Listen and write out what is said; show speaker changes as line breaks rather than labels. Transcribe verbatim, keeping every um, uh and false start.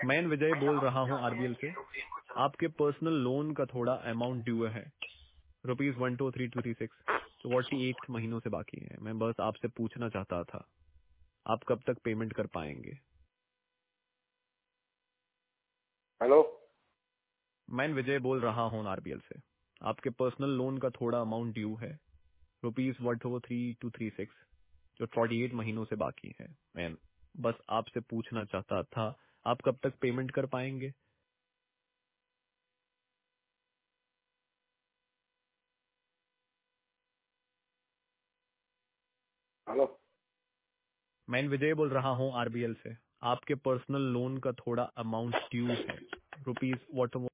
मैं विजय बोल रहा हूँ आरबीएल से। आपके पर्सनल लोन का थोड़ा अमाउंट ड्यू है, rupees one two three two three six, forty eight महीनों से बाकी है। मैं बस आपसे पूछना चाहता था आप कब तक पेमेंट कर पाएंगे।
हेलो,
मैं विजय बोल रहा हूँ आरबीएल से। आपके पर्सनल लोन का थोड़ा अमाउंट ड्यू है, rupees one two three two three six, जो फोर्टी एट महीनों से बाकी है। मैं बस आपसे पूछना चाहता था आप कब तक पेमेंट कर पाएंगे।
हेलो,
मैं विजय बोल रहा हूँ आरबीएल से। आपके पर्सनल लोन का थोड़ा अमाउंट ड्यू है, रुपीज वॉट